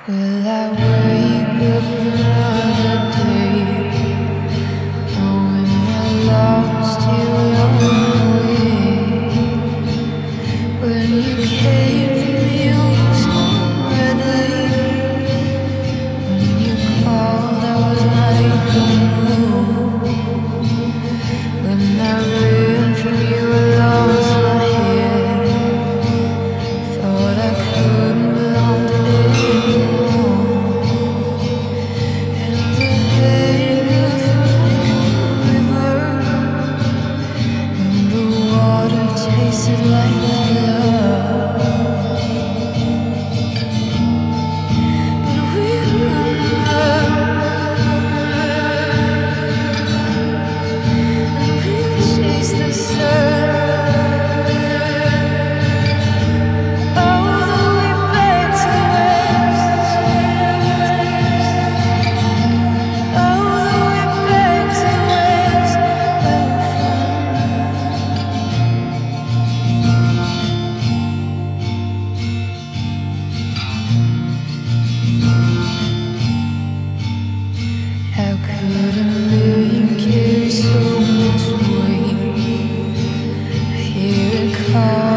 Will I wake up another day, knowing I lost you along the way? When you came for me almost readily, when you called I was making move. When I ran from you I lost my head, thought I couldn't belong to anyone. Tasted like love, but we're gonna and we'll chase the sun all the way back to west, all the way back to west, where we're How could a million carry so much weight? I hear it call.